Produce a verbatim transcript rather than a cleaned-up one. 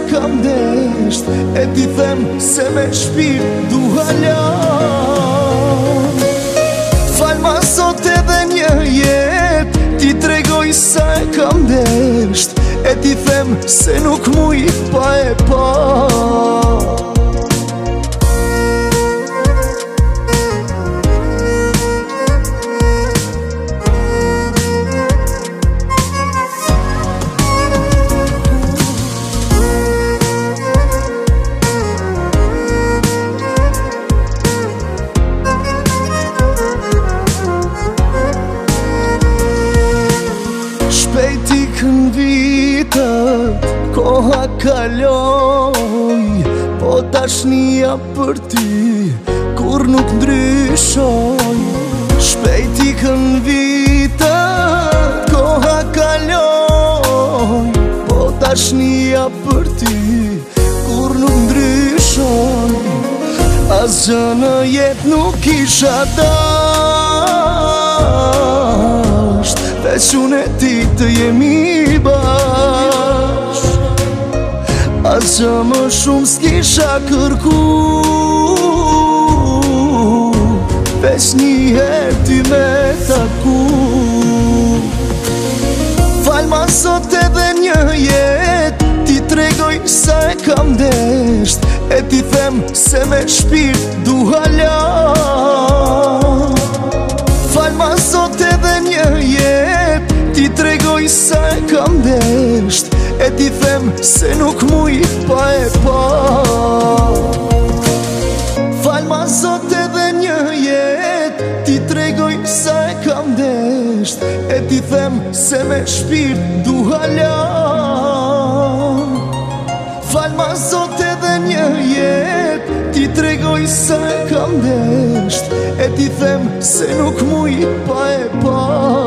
kam desht, e ti them se me shpirt du halon. Fal ma sot edhe një jet, ti tregoj sa e kam desht, e ti them se nuk muj pa e pa. Shpejt ikën vitët, koha kaloj, po tashnia për ty kur nuk ndryshoj. Shpejt ikën vitët, koha kaloj, po tashnia për ty kur nuk ndryshoj. Asgjë në jet nuk isha dasht, veç unë e ti të jemi bashk. Asgjë më shumë s'kisha kërku, veç njëherë ty me taku. Fal ma sot edhe një jet, ti tregoj sa e kam desht, e ti them se me shpirt du halon. Fal ma sot edhe një jet, ti tregoj sa e kam desht, e ti them se nuk muj pa e pa. Fal ma sot edhe një jet, ti tregoj sa e kam desht, e ti them se me shpirt du halon. Fal ma sot edhe një jet, ti tregoj sa e kam desht, e ti them se nuk muj pa e pa.